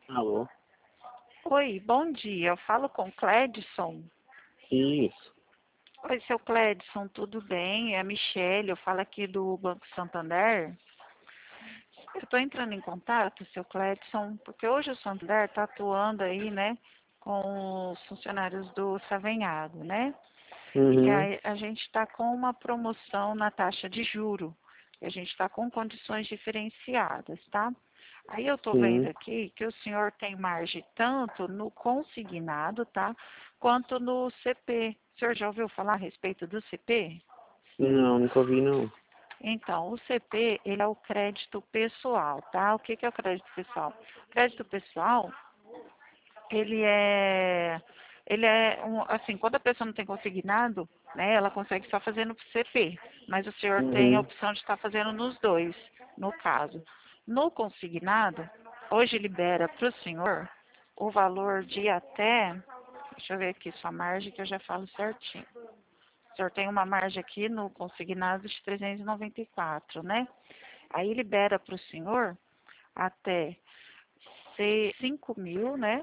Alô? Oi, bom dia. Eu falo com Cledson. Isso. Oi, seu Cledson, tudo bem? É a Michele, eu falo aqui do Banco Santander. Eu estou entrando em contato, seu Cledson, porque hoje o Santander está atuando aí, né, com os funcionários do Savenhado, né? E Uhum. aí a gente está com uma promoção na taxa de juro. E a gente está com condições diferenciadas, tá? Aí eu estou vendo Sim. aqui que o senhor tem margem tanto no consignado, tá? Quanto no CP. O senhor já ouviu falar a respeito do CP? Não, nunca ouvi não. Então, o CP, ele é o crédito pessoal, tá? O que que é o crédito pessoal? O crédito pessoal, ele é, assim, quando a pessoa não tem consignado, né, ela consegue só fazer no CP, mas o senhor tem a Uhum. opção de estar fazendo nos dois, no caso. No consignado, hoje libera para o senhor o valor de até, deixa eu ver aqui sua margem que eu já falo certinho. O senhor tem uma margem aqui no consignado de 394, né? Aí libera para o senhor até 5.000, né?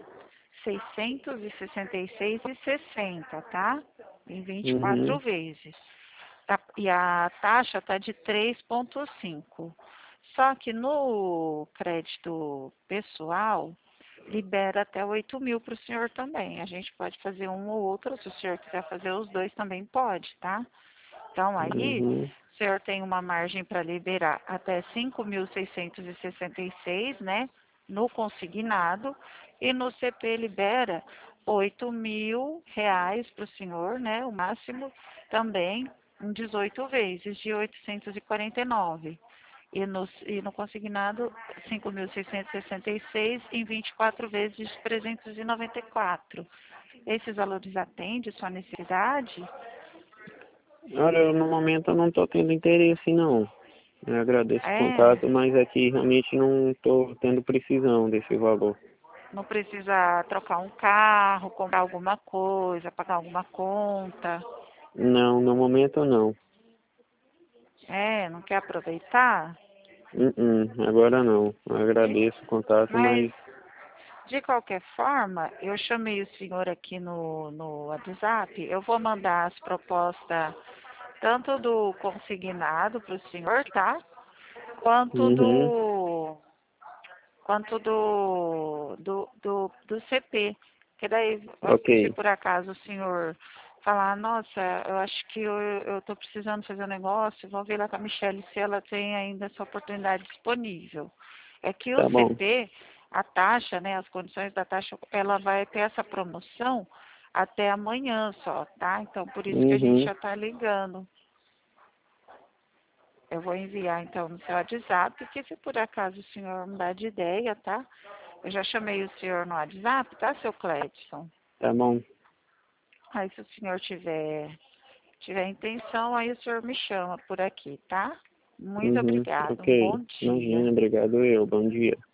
666,60, tá? Em 24 Uhum. vezes. Tá? E a taxa tá de 3,5. Só que no crédito pessoal, libera até 8.000 para o senhor também. A gente pode fazer um ou outro, se o senhor quiser fazer os dois também pode, tá? Então aí, Uhum. o senhor tem uma margem para liberar até 5.666, né? No consignado, e no CP libera 8.000 reais para o senhor, né? O máximo também em 18 vezes de 849. E no consignado, 5.666 em 24 vezes de 394. Esses valores atendem sua necessidade? Olha, no momento eu não tô tendo interesse não. Eu agradeço o É, contato, mas aqui realmente não tô tendo precisão desse valor. não precisa trocar um carro, comprar alguma coisa, pagar alguma conta. Não, no momento não. É, não quer aproveitar? Agora não. Eu De- agradeço o contato, mas, mas de qualquer forma, eu chamei o senhor aqui no WhatsApp. Eu vou mandar as propostas tanto do consignado para o senhor, tá? Quanto uhum. do quanto do CP. Que daí, Ok. se por acaso o senhor falar, nossa, eu acho que eu estou precisando fazer um negócio, vou ver lá com a Michelle se ela tem ainda essa oportunidade disponível. É que o Tá bom. CP, a taxa, né, as condições da taxa, ela vai ter essa promoção até amanhã só, tá? Então, por isso que a gente Uhum. já está ligando. Eu vou enviar então no seu WhatsApp, que se por acaso o senhor mudar de ideia, tá? Eu já chamei o senhor no WhatsApp, tá, seu Cledson? Tá bom. Aí se o senhor tiver intenção, aí o senhor me chama por aqui, tá? Muito Uhum. obrigada, Ok. um bom Imagina, dia. obrigado eu. Bom dia.